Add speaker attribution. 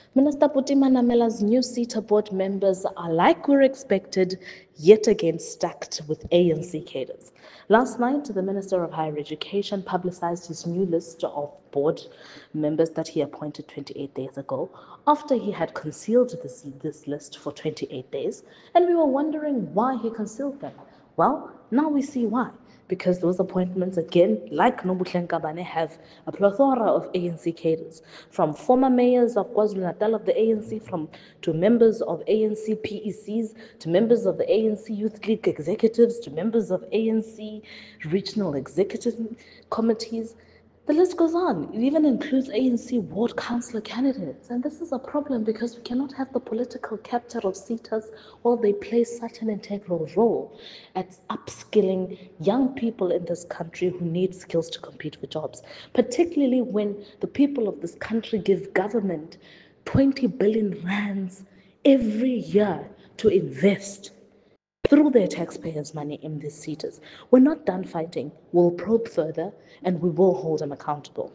Speaker 1: Minister Putima Namela's new SETA board members are, like we expected, yet again stacked with ANC cadres. Last night, the Minister of Higher Education publicized his new list of board members that he appointed 28 days ago, after he had concealed this list for 28 days, and we were wondering why he concealed them. Well, now we see why. Because those appointments, again, like Nobuhle Nkabane, have a plethora of ANC cadres, from former mayors of KwaZulu-Natal of the ANC, to members of ANC PECs, to members of the ANC Youth League executives, to members of ANC regional executive committees. The list goes on. It even includes ANC ward councillor candidates. And this is a problem because we cannot have the political capital of SETAs while they play such an integral role at upskilling young people in this country who need skills to compete for jobs, particularly when the people of this country give government 20 billion rands every year to invest through their taxpayers' money in these seaters. We're not done fighting. We'll probe further and we will hold them accountable.